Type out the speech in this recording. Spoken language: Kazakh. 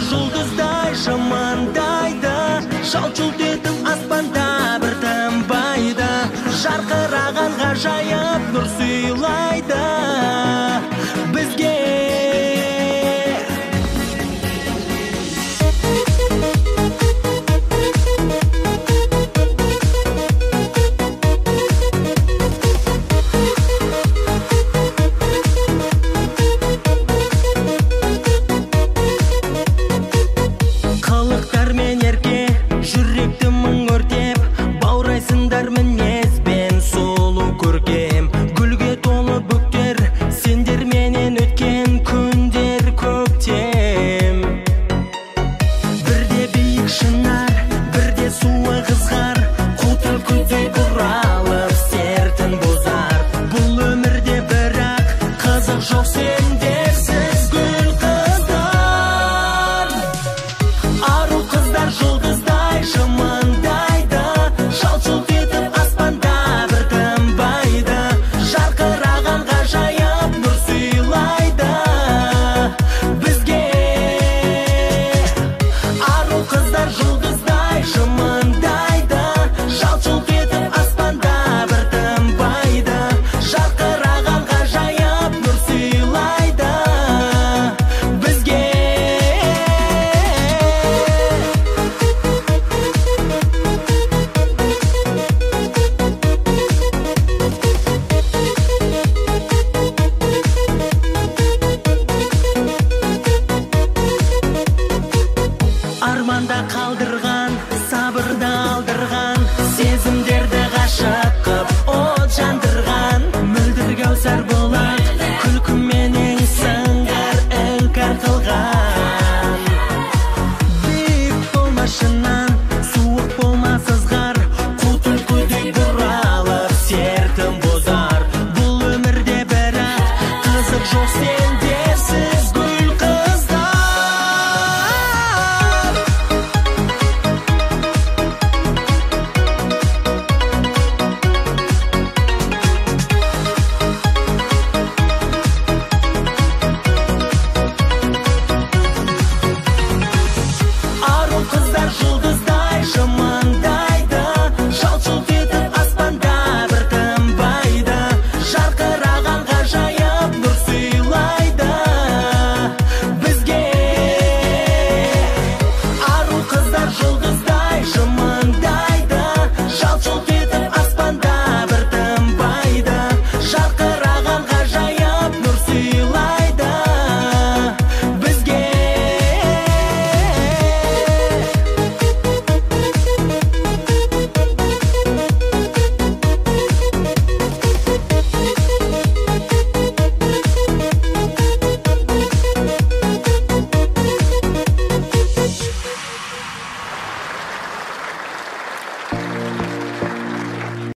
жұлдыздай жымыңдайды, жалт-жұлт етіп аспанда бір тынбайды, жарқыраған ғажайып нұр сыйлайды бізге. Қылықтармен ерке жүректі мың өртеп, баурайсыңдар мінезбен сұлу көркем. Гүлге толы бүктер, сендер менен өткен күндер көктем. Бірде биік шынар, бірде суы қызғар, қуты күдей бұралып сертін бұзар. Бұл өмірде бірақ қызық жоқ сенде.